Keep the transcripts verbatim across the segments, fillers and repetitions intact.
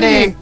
tady.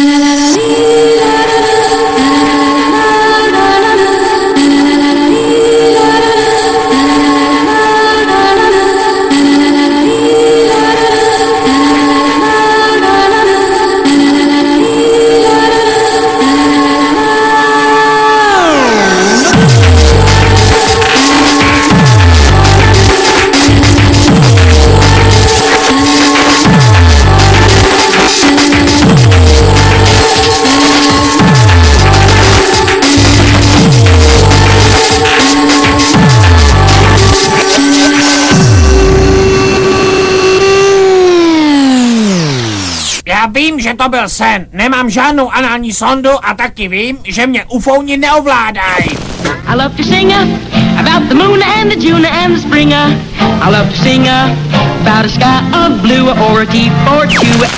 Já vím, že to byl sen. Nemám žádnou anální sondu a taky vím, že mě ufouni neovládají. I love to sing about the moon and the June and the spring. I love to sing about a sky of blue or a T forty-two.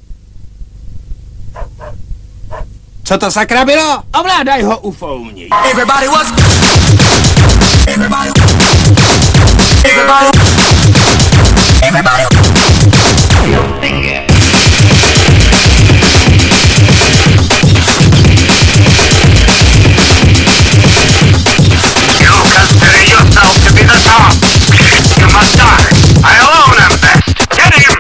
Co to sakra bylo? Ovládaj ho ufouni. Everybody was Everybody Everybody Everybody to be the top. You must die. I alone am best. Get him!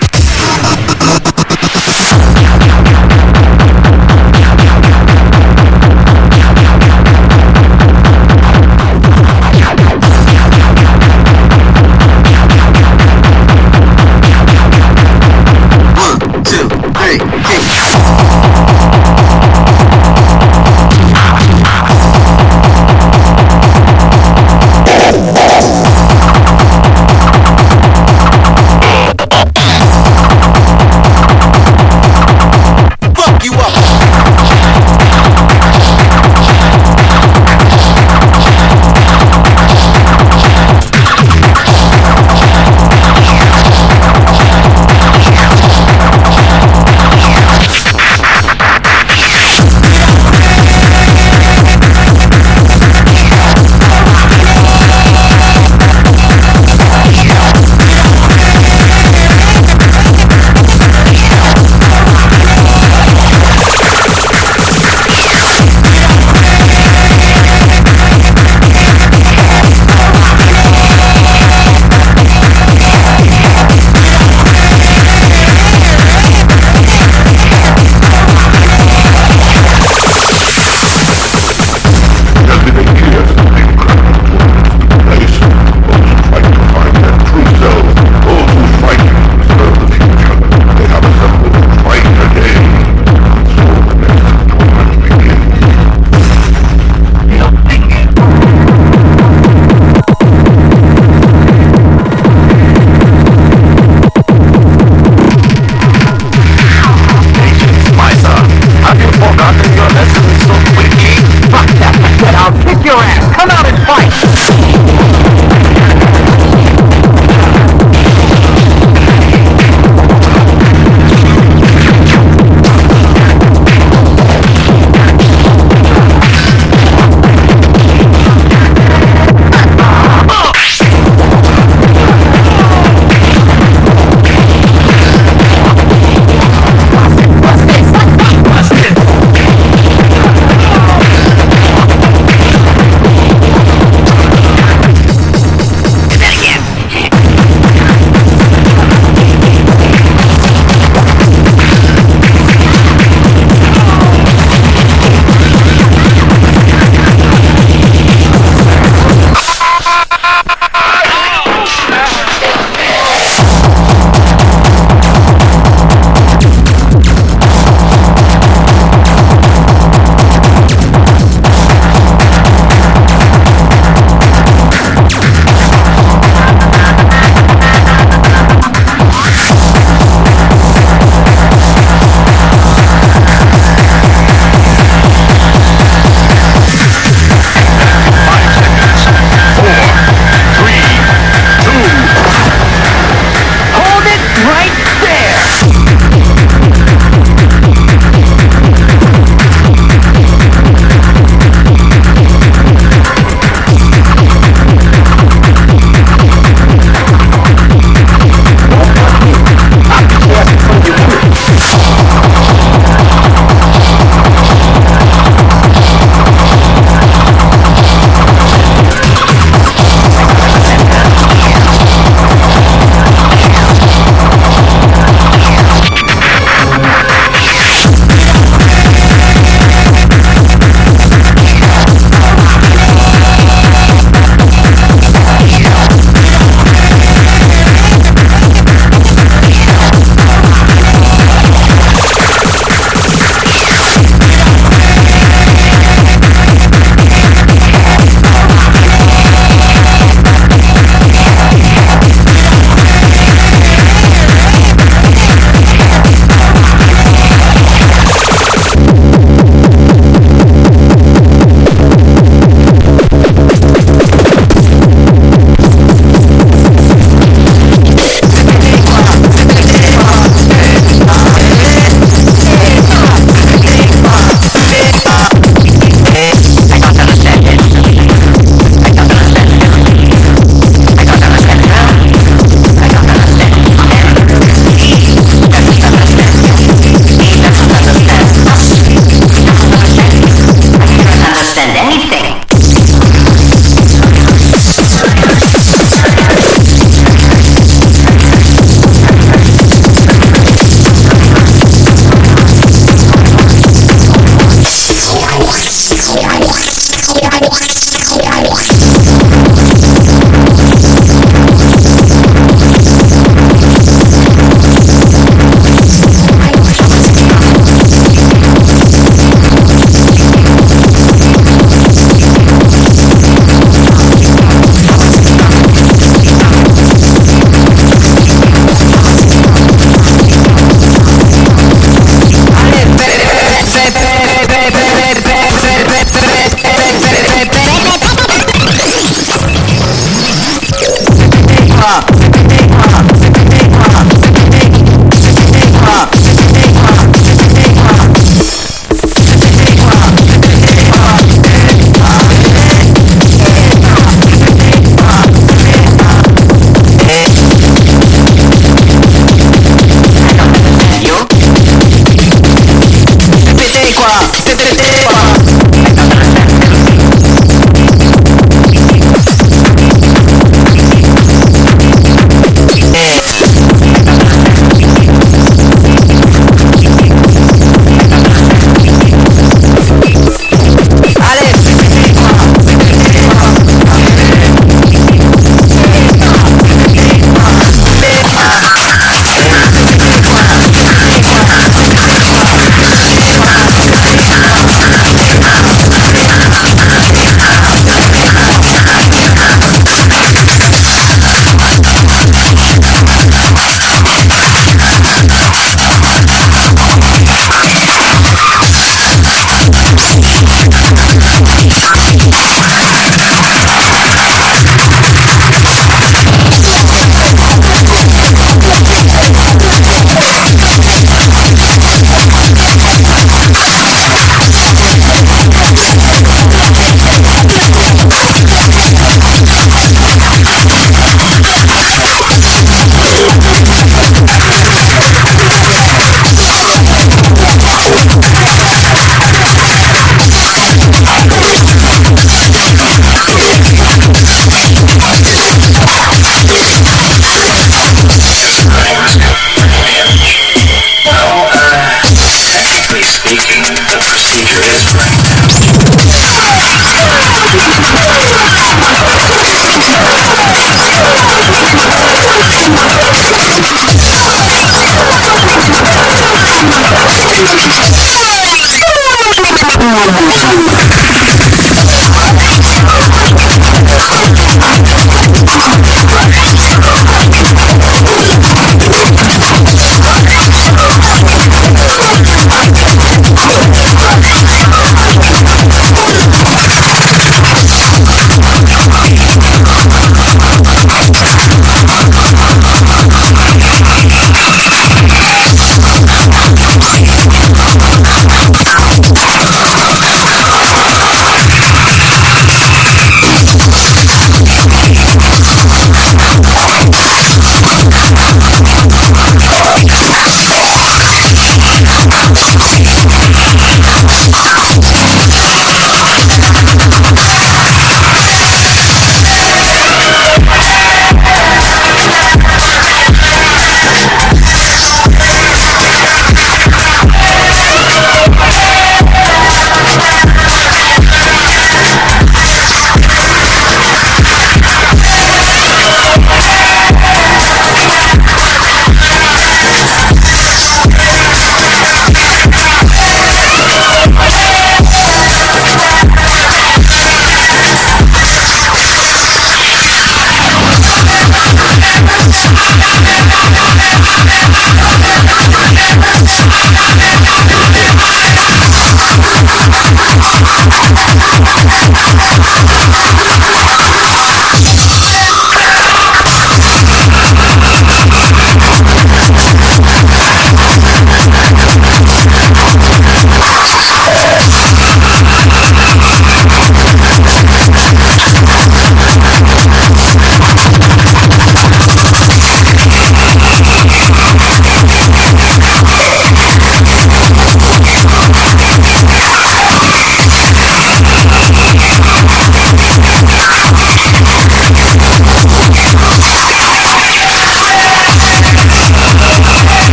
We'll be right back.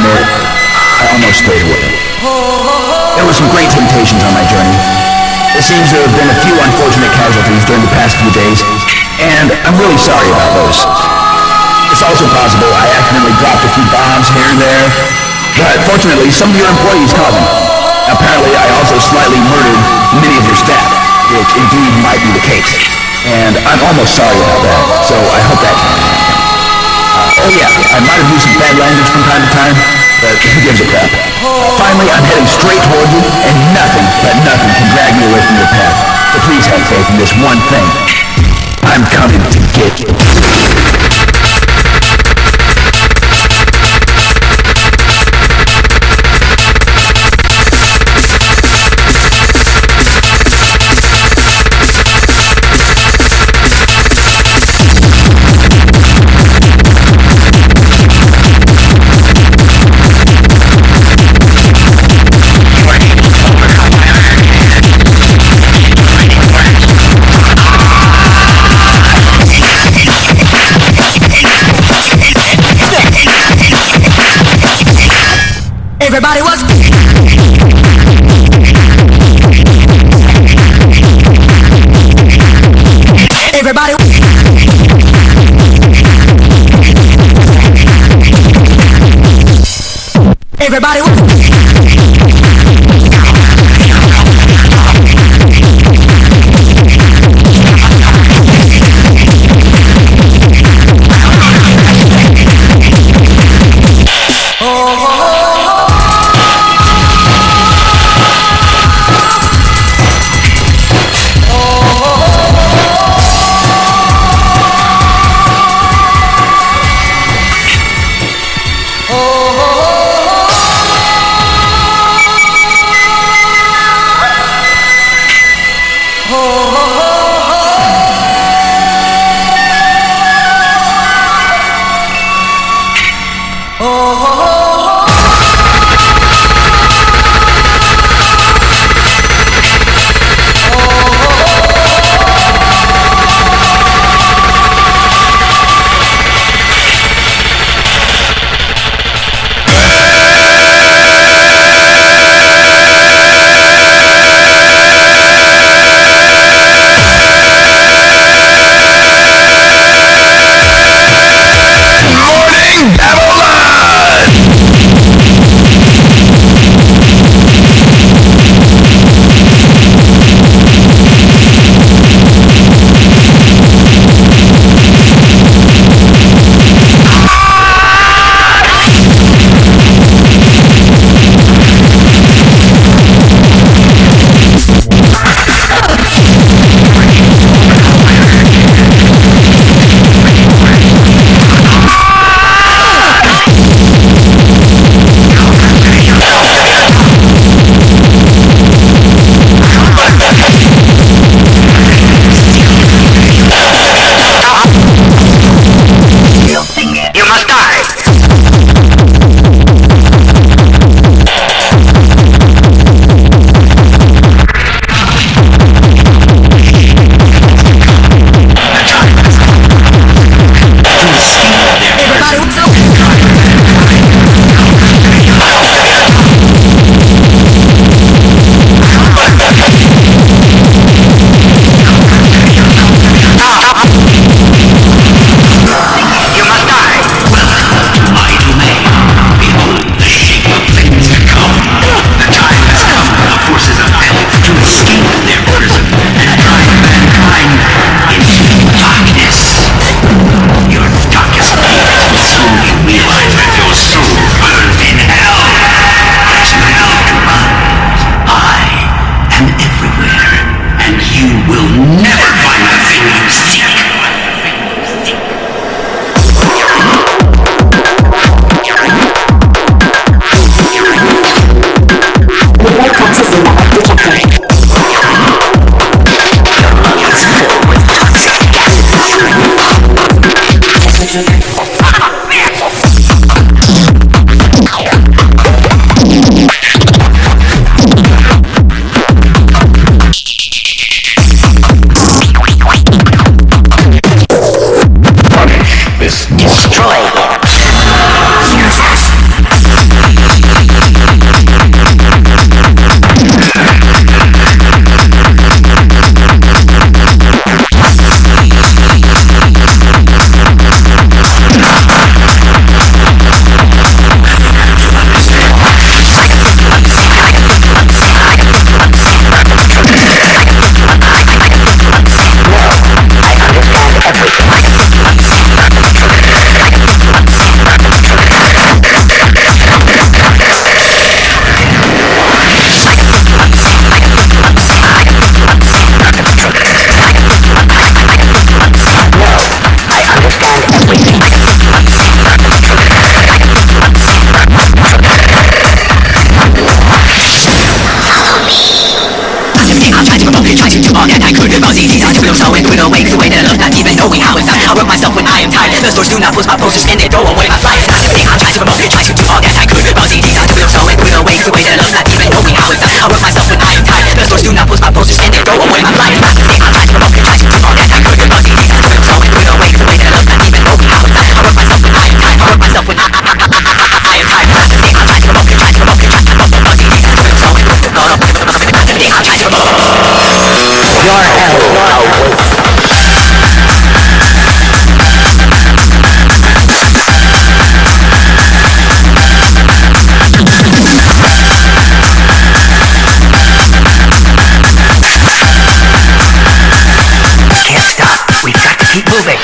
moment, I almost stayed away. There were some great temptations on my journey. There seems to have been a few unfortunate casualties during the past few days, and I'm really sorry about those. It's also possible I accidentally dropped a few bombs here and there, but fortunately some of your employees caught them. Apparently I also slightly murdered many of your staff, which indeed might be the case. And I'm almost sorry about that, so I hope that can happen. Uh, oh yeah, I might have used some bad language from time to time, but who gives a crap? Finally, I'm heading straight toward you, and nothing, but nothing can drag me away from your path. So please have faith in this one thing. I'm coming to get you. Everybody was Everybody Everybody was try to do all that I could. Buzzy teeth, I do it so and do it away the way that I look, not even knowing how it's done. I work myself when I am tired. The stores do not post my posters and they throw away my flyers. Not everything I try to promote, try to do all that I could. Buzzy teeth, I do it so and do it away the way that I look, not even knowing how it's done. I work myself when I am tired. The stores do not post my posters and they throw away my flyers. Not everything I try to promote, try to do all that I could. Buzzy teeth, I do it so and do it away the way that I look, not even knowing how it's done. I work myself when I am tired. I work myself when I, I, I, I, I, I am tired. Not everything I try to promote, try to promote, try to promote. Buzzy teeth, I do it so and do it away. Not everything I try to promote. Your hell awaits. Keep moving.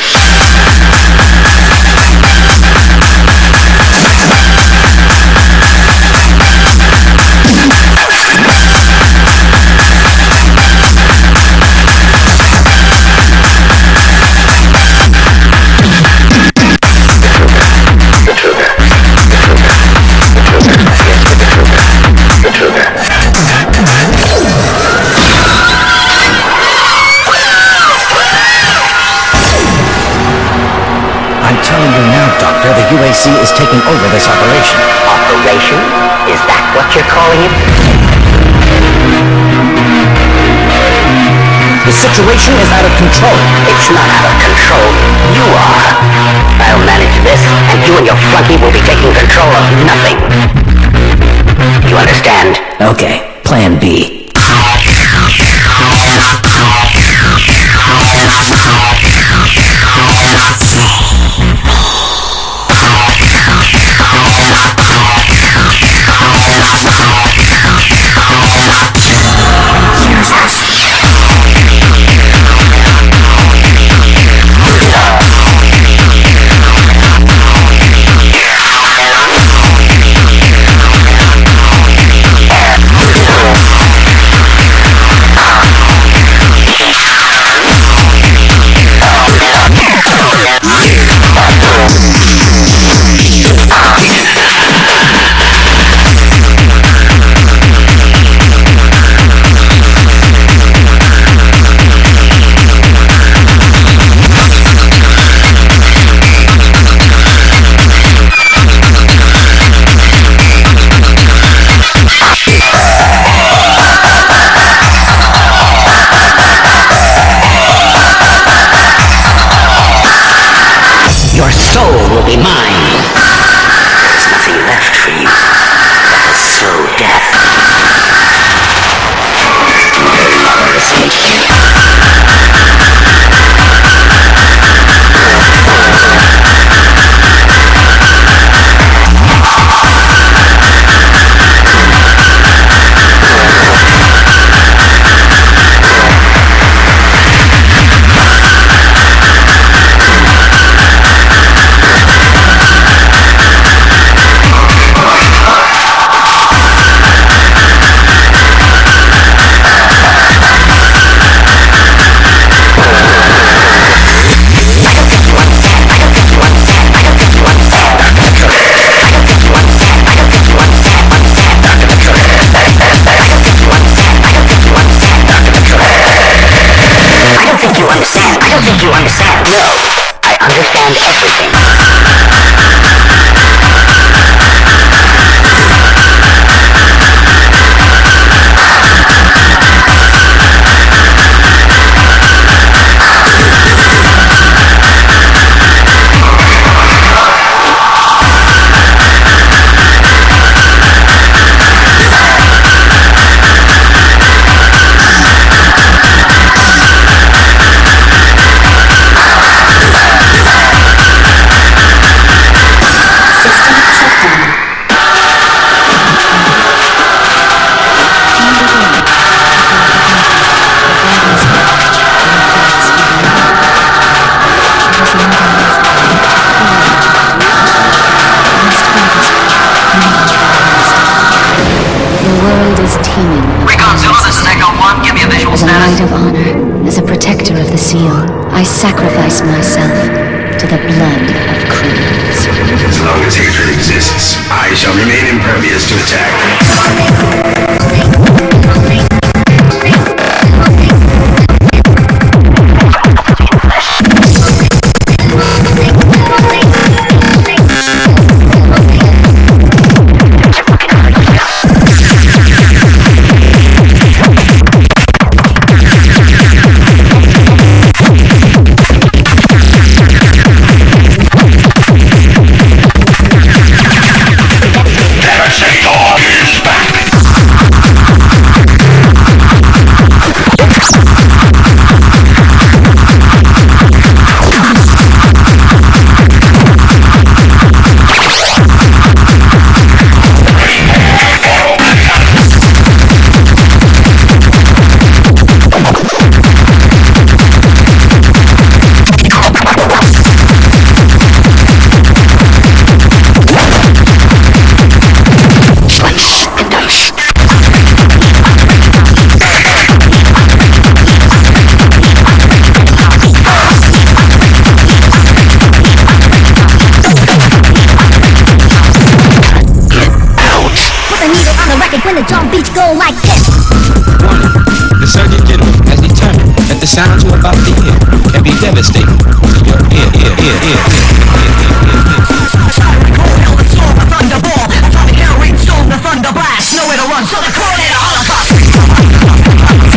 The U A C is taking over this operation. Operation? Is that what you're calling it? The situation is out of control. It's not out of control. You are. I'll manage this, and you and your flunky will be taking control of nothing. You understand? Okay, plan B. Will be mine. There's nothing left for you. That is slow death. You'll never escape. You understand? No, I understand everything. As a knight of honor, as a protector of the seal, I sacrifice myself to the blood of criminals. As long as hatred exists, I shall remain impervious to attack. the record when the drum beats go like this. Warning, the Surgeon General has determined that the sounds you're about to hear can be devastating to your ear, ear, ear, ear, ear, ear, ear, ear, ear. A thunderball, atomic air raid storm, the thunder blast, nowhere to run, so they're calling it a holocaust.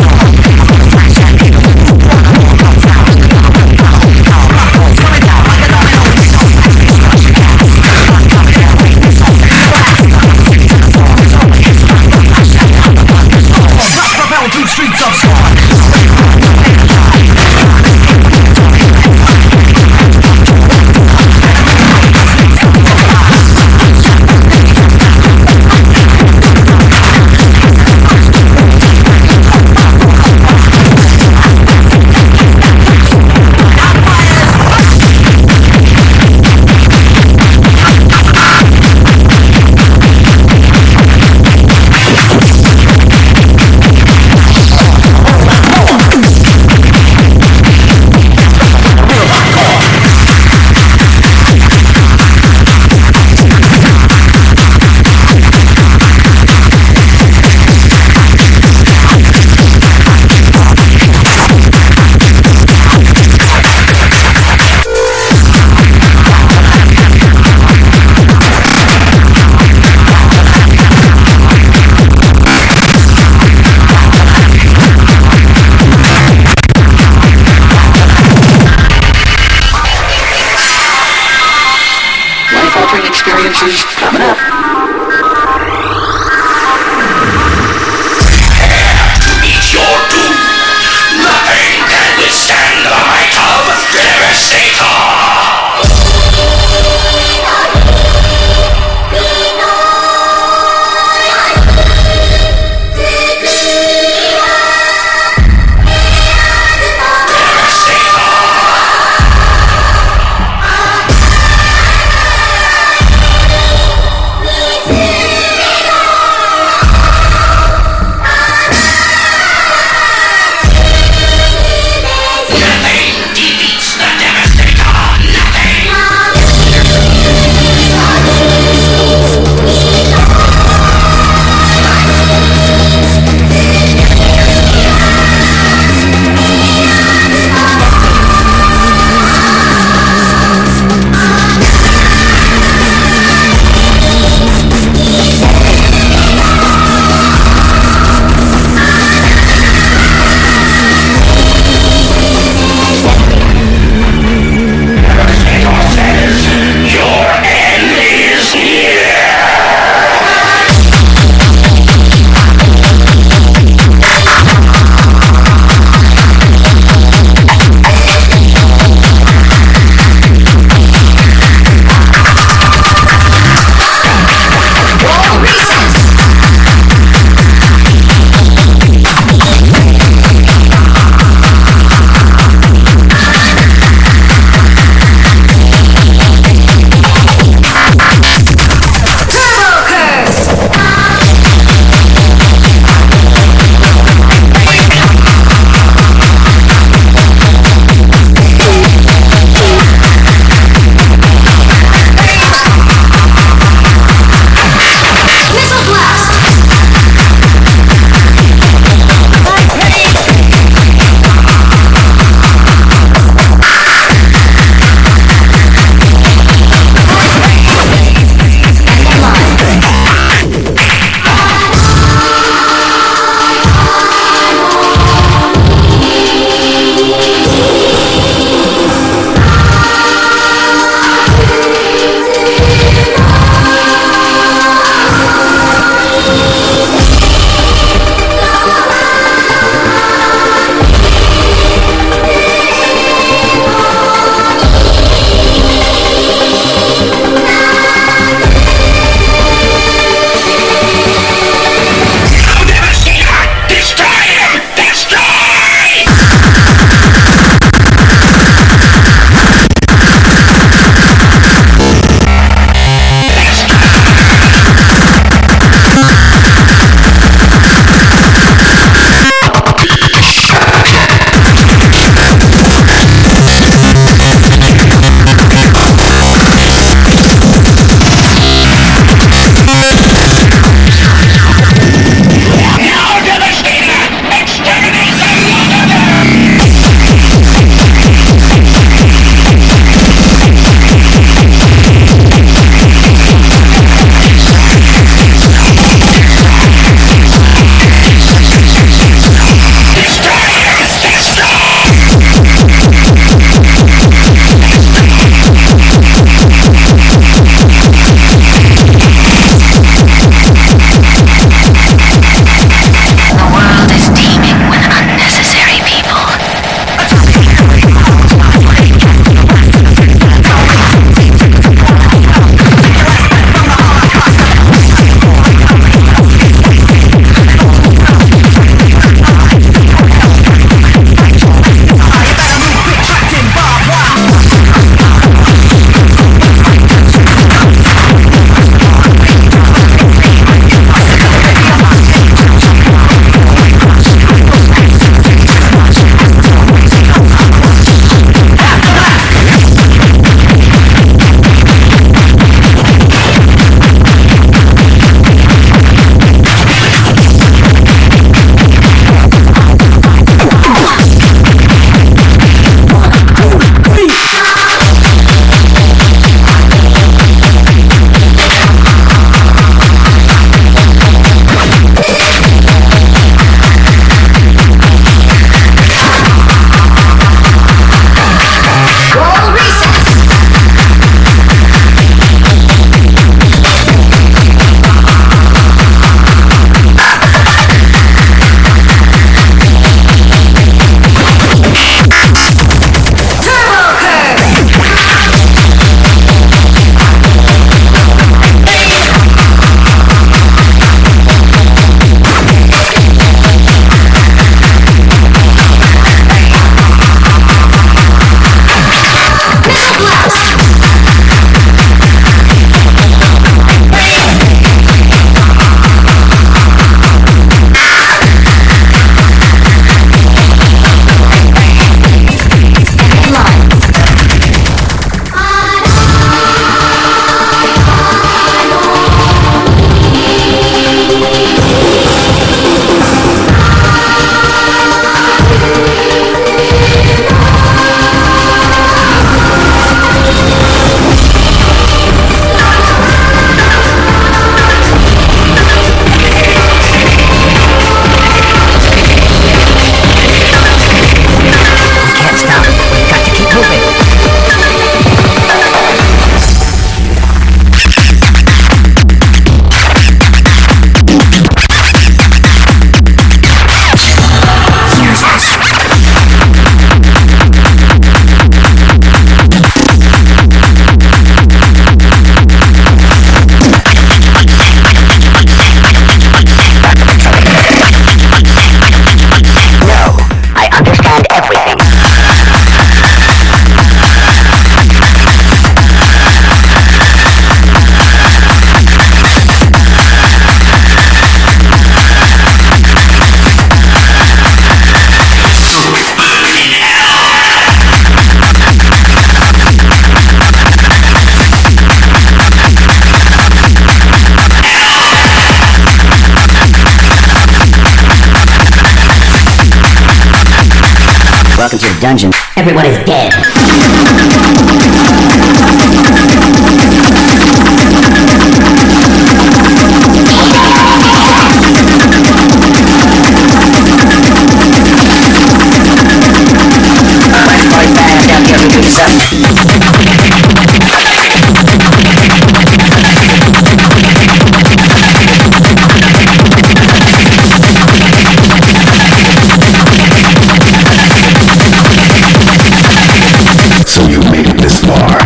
Two streets of scorn. everyone is dead. So you made it this far.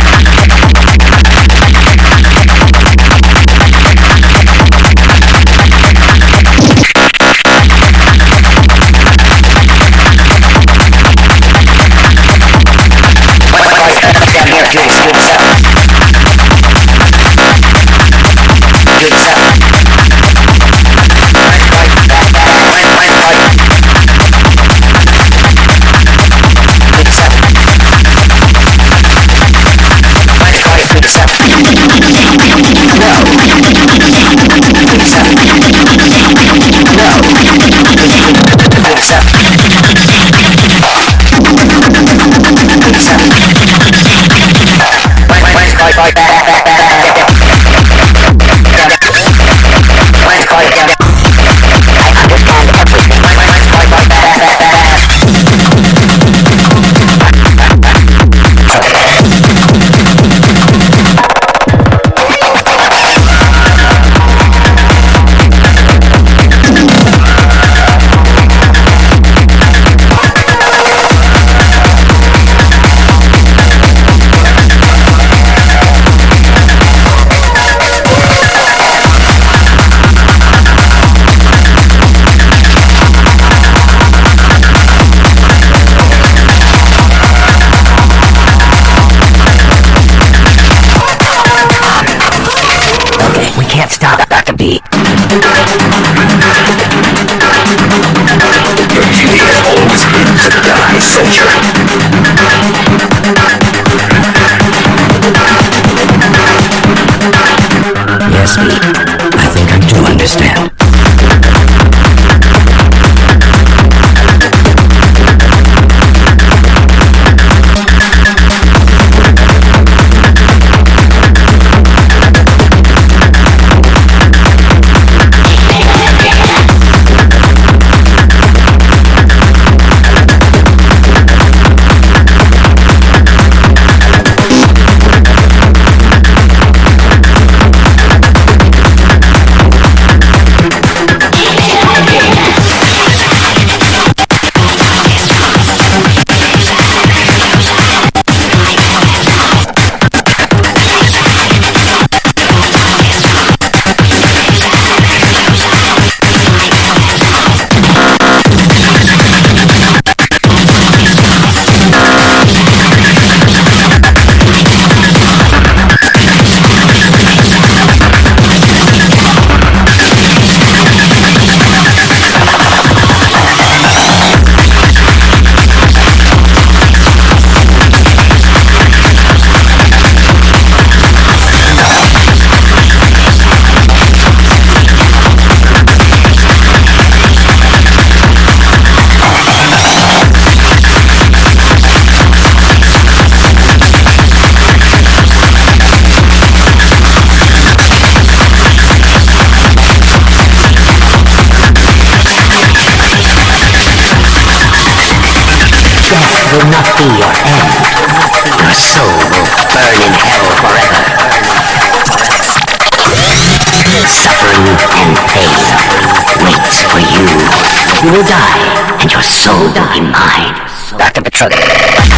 Can't stop Doctor B. Your duty has always been to die, soldier. Yes, B. I think I do understand. Will not be your end. Your soul will burn in hell forever. Suffering and pain waits for you. You will die, and your soul will be mine. Doctor Petroglyph.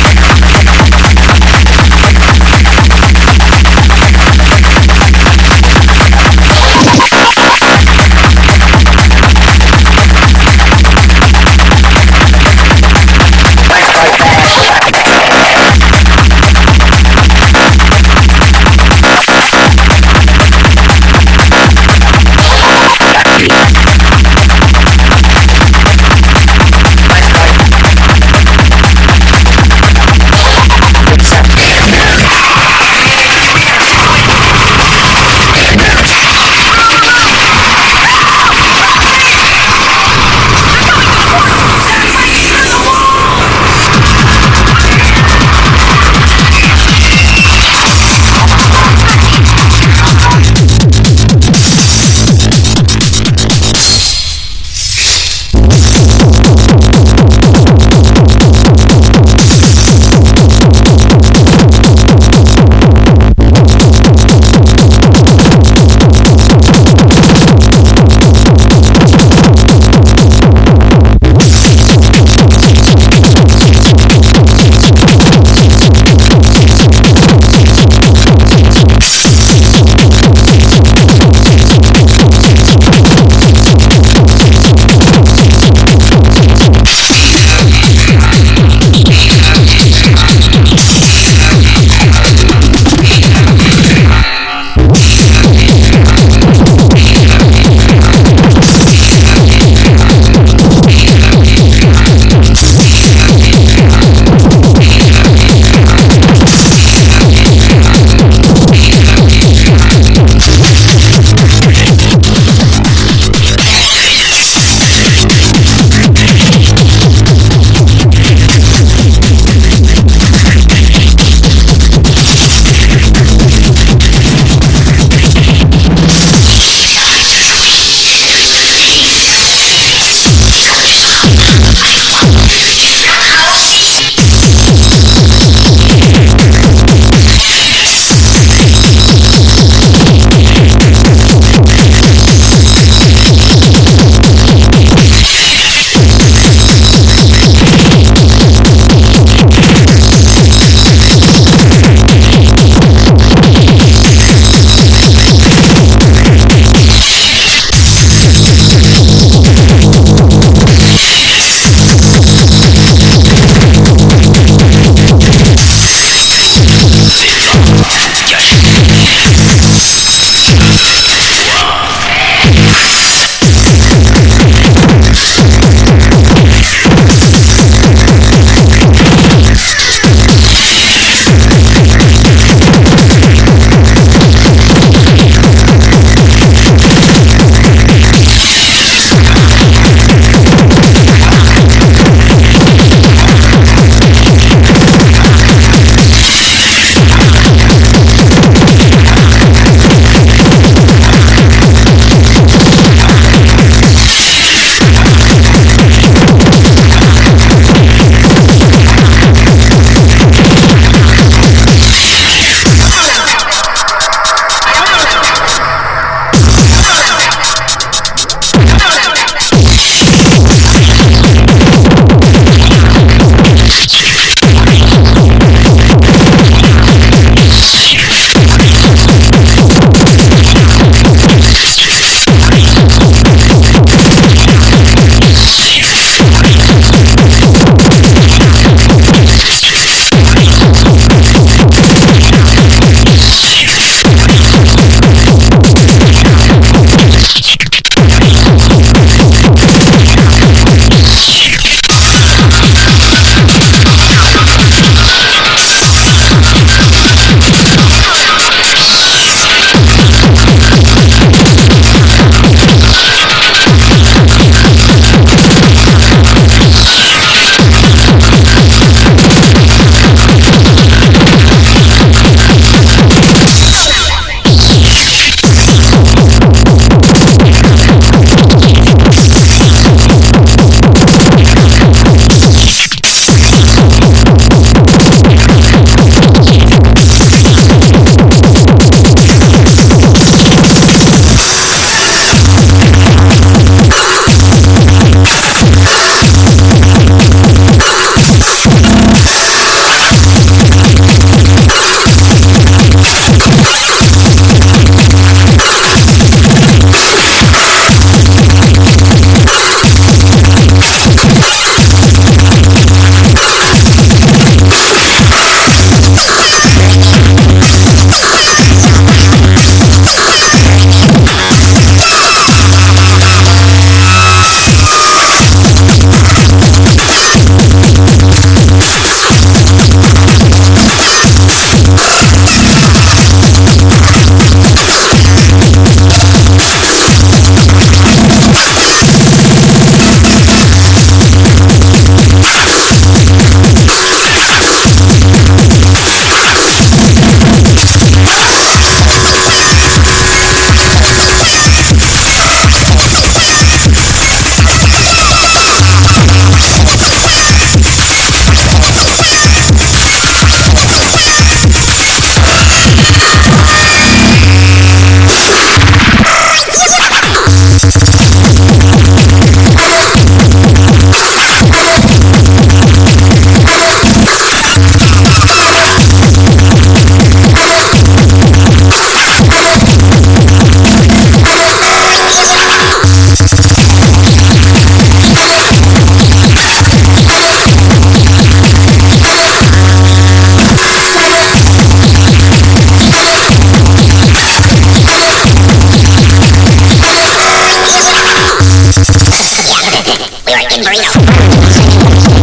chicken burrito.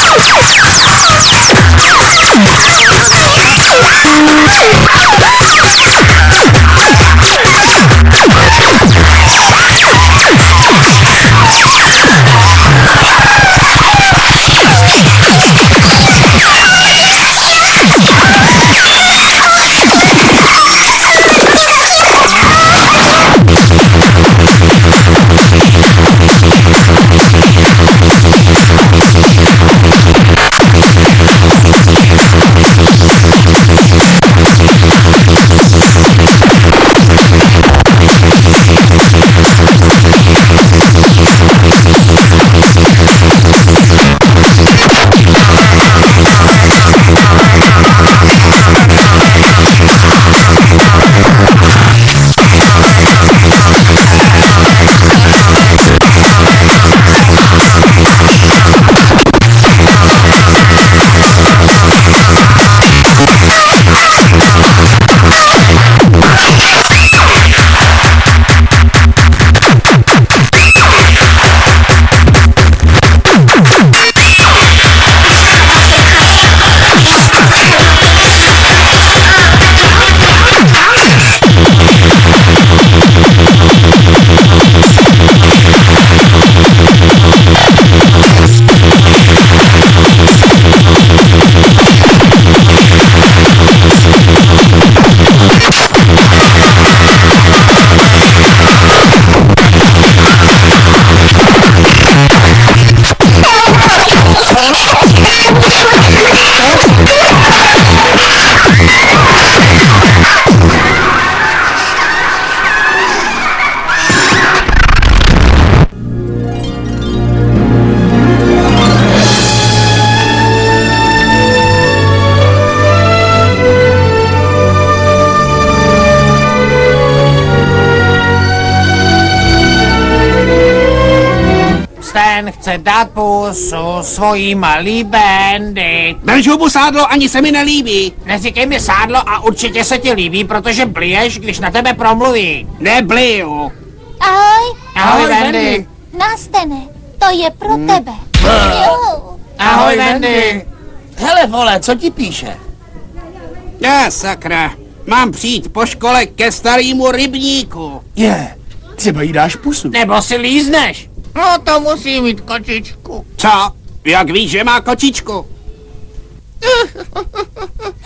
Stan chce dát pusu svojím líbendy. Držu sádlo, ani se mi nelíbí. Neříkej mi sádlo a určitě se ti líbí, protože bliješ, když na tebe promluví. Nebliju. Ahoj. Ahoj, Wendy. Nastane, to je pro Hmm. tebe. Jo. Ahoj, Wendy. Hele, vole, co ti píše? Já, sakra. Mám přijít po škole ke starýmu rybníku. Je, třeba jí dáš pusu. Nebo si lízneš. No to musí mít kočičku. Co? Jak víš, že má kočičku?